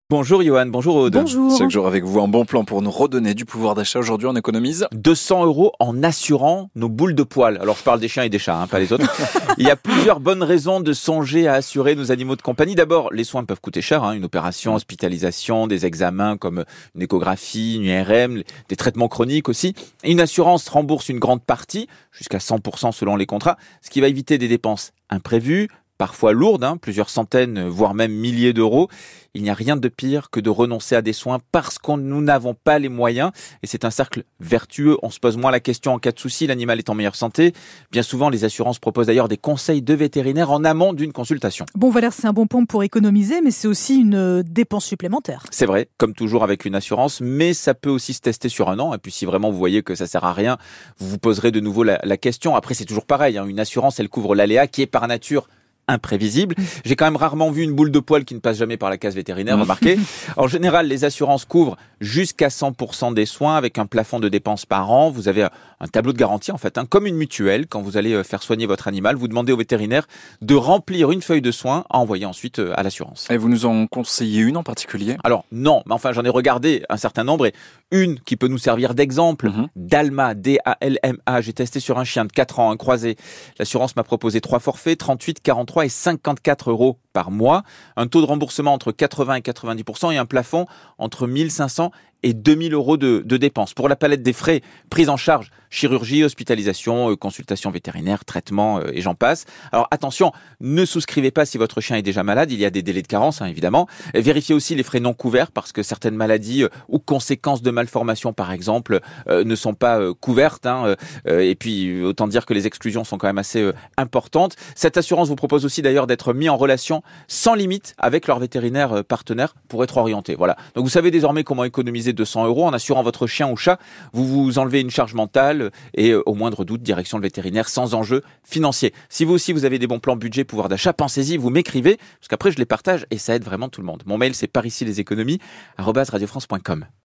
Bonjour Johan, bonjour Aude. Bonjour. Chaque jour avec vous, un bon plan pour nous redonner du pouvoir d'achat. Aujourd'hui, on économise 200 € en assurant nos boules de poils. Alors je parle des chiens et des chats, pas les autres. Il y a plusieurs bonnes raisons de songer à assurer nos animaux de compagnie. D'abord, les soins peuvent coûter cher, une opération, hospitalisation, des examens comme une échographie, une IRM, des traitements chroniques aussi. Et une assurance rembourse une grande partie, jusqu'à 100% selon les contrats, ce qui va éviter des dépenses imprévues, parfois lourdes, plusieurs centaines, voire même milliers d'euros. Il n'y a rien de pire que de renoncer à des soins parce que nous n'avons pas les moyens. Et c'est un cercle vertueux. On se pose moins la question en cas de souci, l'animal est en meilleure santé. Bien souvent, les assurances proposent d'ailleurs des conseils de vétérinaire en amont d'une consultation. Bon, Valère, c'est un bon plan pour économiser, mais c'est aussi une dépense supplémentaire. C'est vrai, comme toujours avec une assurance, mais ça peut aussi se tester sur un an. Et puis si vraiment vous voyez que ça sert à rien, vous vous poserez de nouveau la question. Après, c'est toujours pareil. Une assurance, elle couvre l'aléa qui est par nature imprévisible. J'ai quand même rarement vu une boule de poil qui ne passe jamais par la case vétérinaire, remarquez. En général, les assurances couvrent jusqu'à 100% des soins avec un plafond de dépenses par an. Vous avez un tableau de garantie, comme une mutuelle. Quand vous allez faire soigner votre animal, vous demandez au vétérinaire de remplir une feuille de soins à envoyer ensuite à l'assurance. Et vous nous en conseillez une en particulier? Alors non, mais j'en ai regardé un certain nombre et une qui peut nous servir d'exemple. Dalma, D-A-L-M-A. J'ai testé sur un chien de 4 ans, un croisé. L'assurance m'a proposé 3 forfaits, 38, 43 et 54 € par mois. Un taux de remboursement entre 80 et 90% et un plafond entre 1500 et 2000 € de dépenses. Pour la palette des frais pris en charge, chirurgie, hospitalisation, consultation vétérinaire, traitement et j'en passe. Alors attention, ne souscrivez pas si votre chien est déjà malade, il y a des délais de carence évidemment. Et vérifiez aussi les frais non couverts parce que certaines maladies ou conséquences de malformations par exemple ne sont pas couvertes. Et puis autant dire que les exclusions sont quand même assez importantes. Cette assurance vous propose aussi d'ailleurs d'être mis en relation sans limite avec leur vétérinaire partenaire pour être orienté. Voilà. Donc vous savez désormais comment économiser 200 € en assurant votre chien ou chat. Vous vous enlevez une charge mentale et au moindre doute, direction le vétérinaire sans enjeu financier. Si vous aussi vous avez des bons plans budget pouvoir d'achat, pensez-y, vous m'écrivez parce qu'après je les partage et ça aide vraiment tout le monde. Mon mail c'est paricileséconomies@radiofrance.com.